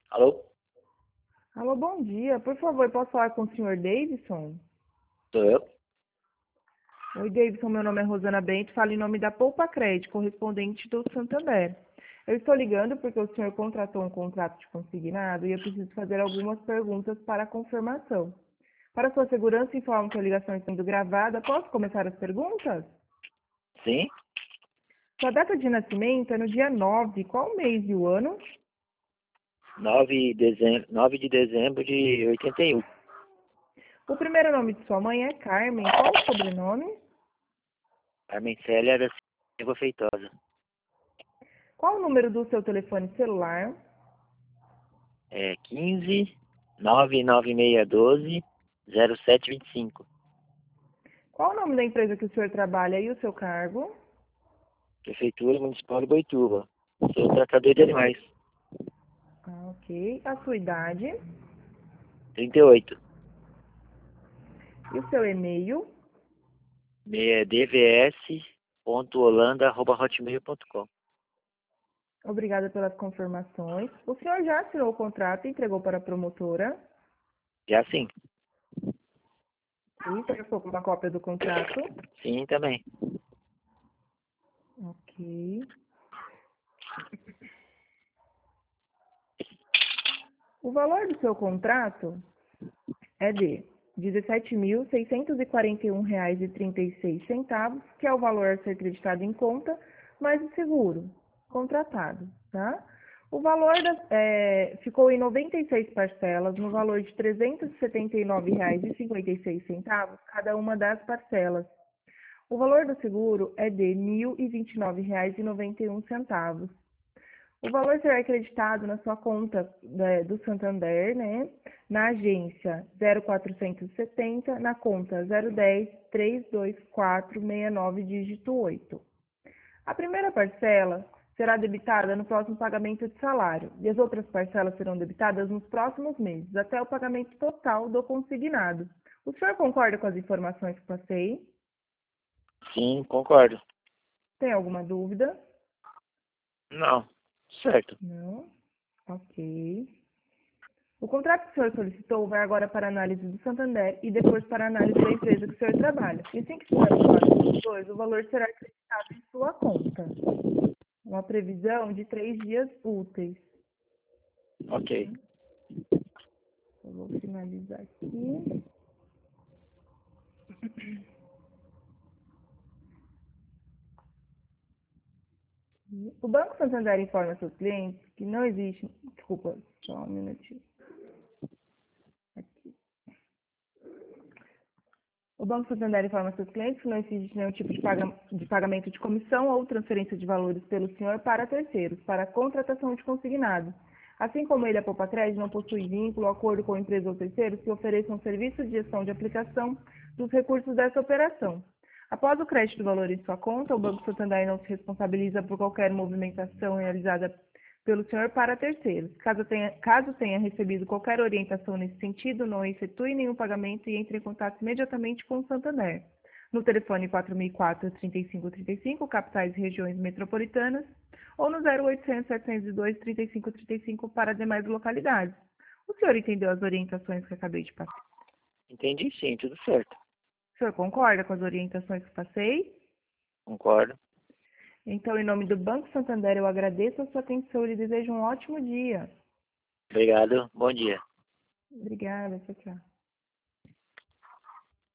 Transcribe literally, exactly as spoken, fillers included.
Alô? Alô, bom dia. Por favor, posso falar com o senhor Davidson? Sou eu? Oi, Davidson. Meu nome é Rosana Bento. Falo em nome da Poupa Crédito, correspondente do Santander. Eu estou ligando porque o senhor contratou um contrato de consignado e eu preciso fazer algumas perguntas para confirmação. Para sua segurança, informo que a ligação está sendo gravada. Posso começar as perguntas? Sim? Sua data de nascimento é no dia nove. Qual o mês e o ano? nove de dezembro, nove de dezembro de oitenta e um. O primeiro nome de sua mãe é Carmen. Qual o sobrenome? Carmen Célia da Silva Feitosa. Qual o número do seu telefone celular? É quinze, nove nove seis um dois, zero sete dois cinco. Qual o nome da empresa que o senhor trabalha e o seu cargo? Prefeitura Municipal de Boituva. Sou tratador de animais. Ah, ok. A sua idade trinta e oito. e o seu e-mail. É dvs.holanda.hotmail.com. Obrigada pelas confirmações. O senhor já assinou o contrato e entregou para a promotora? Já sim. Sim, você ficou com uma cópia do contrato? Sim, também. Ok. O valor do seu contrato é de dezessete mil seiscentos e quarenta e um reais e trinta e seis centavos, que é o valor a ser acreditado em conta, mais o seguro contratado, tá? O valor da- é, ficou em noventa e seis parcelas, no valor de trezentos e setenta e nove reais e cinquenta e seis centavos, cada uma das parcelas. O valor do seguro é de mil e vinte e nove reais e noventa e um centavos. O valor será acreditado na sua conta né, do Santander, né? Na agência zero quatrocentos e setenta, na conta zero dez, três dois quatro, seis nove, dígito oito. A primeira parcela será debitada no próximo pagamento de salário e as outras parcelas serão debitadas nos próximos meses, até o pagamento total do consignado. O senhor concorda com as informações que passei? Sim, concordo. Tem alguma dúvida? Não. Certo. Não? Ok. O contrato que o senhor solicitou vai agora para a análise do Santander e depois para a análise da empresa que o senhor trabalha. E assim que estiver aprovado pelos dois, o valor será acreditado em sua conta. Uma previsão de três dias úteis. Ok. Eu vou finalizar aqui. O Banco Santander informa seus clientes que não existe... Desculpa, só um minutinho. Aqui. O Banco Santander informa seus clientes que não existe nenhum tipo de, paga- de pagamento de comissão ou transferência de valores pelo senhor para terceiros, para contratação de consignado. Assim como ele, a Poupa Crédito, não possui vínculo ou acordo com empresa ou terceiros que ofereçam serviço de gestão de aplicação dos recursos dessa operação. Após o crédito do valor em sua conta, o Banco Santander não se responsabiliza por qualquer movimentação realizada pelo senhor para terceiros. Caso tenha, caso tenha recebido qualquer orientação nesse sentido, não efetue nenhum pagamento e entre em contato imediatamente com o Santander. No telefone quatro mil e quatro, trinta e cinco trinta e cinco, capitais e regiões metropolitanas, ou no zero oitocentos, setecentos e dois, trinta e cinco trinta e cinco para demais localidades. O senhor entendeu as orientações que acabei de passar? Entendi sim, tudo certo. O senhor concorda com as orientações que passei? Concordo. Então, em nome do Banco Santander, eu agradeço a sua atenção e lhe desejo um ótimo dia. Obrigado. Bom dia. Obrigada, tchau, tchau.